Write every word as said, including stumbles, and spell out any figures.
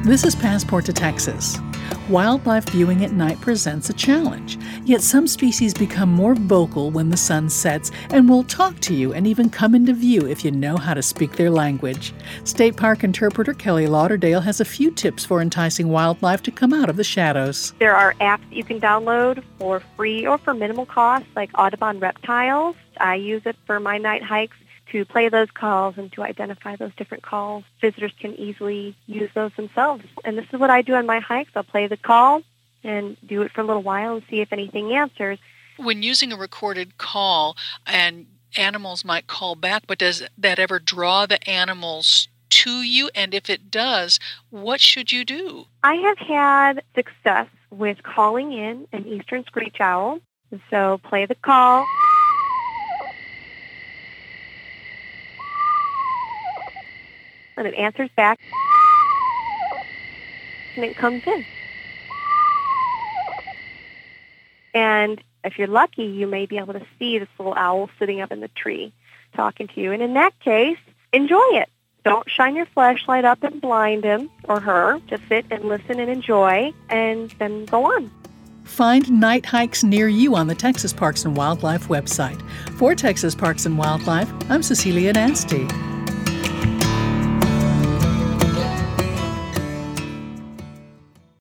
This is Passport to Texas. Wildlife viewing at night presents a challenge, yet some species become more vocal when the sun sets and will talk to you and even come into view if you know how to speak their language. State Park interpreter Kelly Lauderdale has a few tips for enticing wildlife to come out of the shadows. There are apps that you can download for free or for minimal cost, like Audubon Reptiles. I use it for my night hikes to play those calls and to identify those different calls. Visitors can easily use those themselves. And this is what I do on my hikes. I'll play the call and do it for a little while and see if anything answers. When using a recorded call and animals might call back, but does that ever draw the animals to you? And if it does, what should you do? I have had success with calling in an eastern screech owl. So play the call. And it answers back, and it comes in. And if you're lucky, you may be able to see this little owl sitting up in the tree talking to you. And in that case, enjoy it. Don't shine your flashlight up and blind him or her. Just sit and listen and enjoy, and then go on. Find night hikes near you on the Texas Parks and Wildlife website. For Texas Parks and Wildlife, I'm Cecilia Nasty.